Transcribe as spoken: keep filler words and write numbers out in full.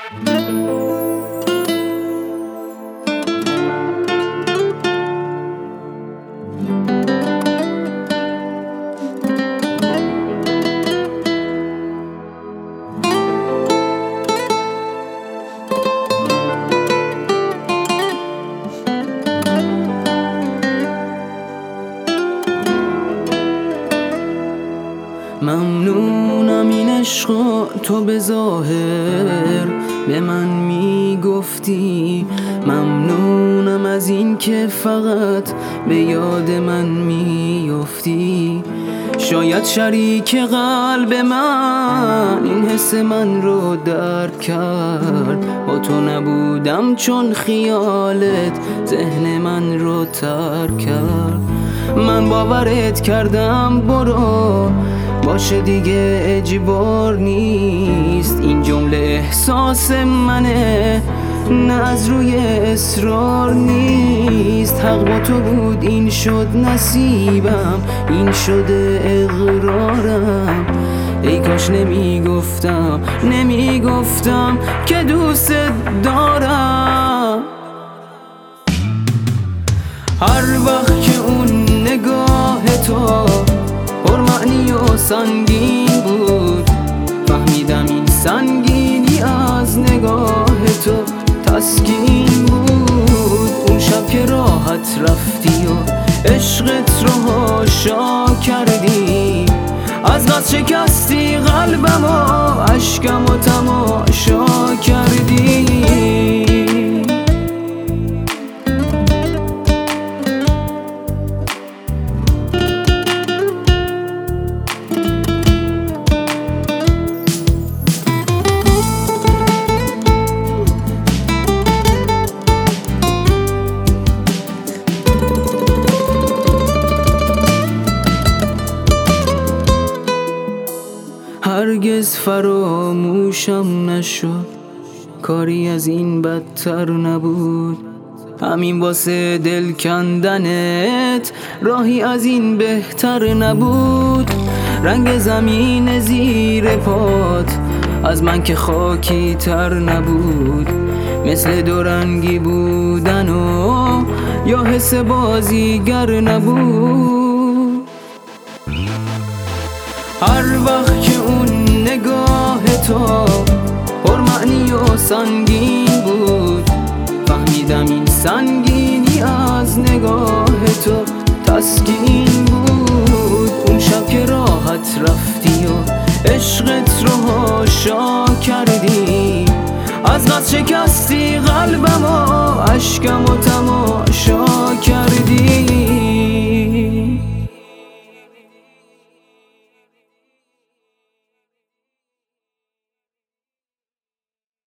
ممنونم این عشقا تو به ظاهر به من میگفتی، ممنونم از این که فقط به یاد من میافتی. شاید شریک قلب من این حس من رو درک کرد، با تو نبودم چون خیالت ذهن من رو ترک کرد. من باورت کردم برو باشه دیگه اجبار نیست، این جمله احساس منه نه از روی اصرار نیست. حق با تو بود این شد نصیبم، این شده اقرارم. ای کاش نمیگفتم نمیگفتم که دوست دارم. هر وقت که اون نگاه تو پرمعنی و سنگین بود، فهمیدم این سنگینی از نگاه تو تسکین بود. اون شب که راحت رفتی و عشقت رو هاشا کردی، از قصد شکستی قلبم و عشقم و تماشا کردی. هرگز فراموشم نشد، کاری از این بدتر نبود. همین واسه دل کندنت راهی از این بهتر نبود. رنگ زمین زیر پات از من که خاکی تر نبود، مثل دو رنگی بودن و یا حس بازیگر نبود. هر وقت که اون نگاه تو پرمعنی و سنگین بود، فهمیدم این سنگینی از نگاه تو تسکین بود. اون شب که راحت رفتی و عشقت رو هاشا کردی، از قصد شکستی قلبم و عشقم و تماشا کردی.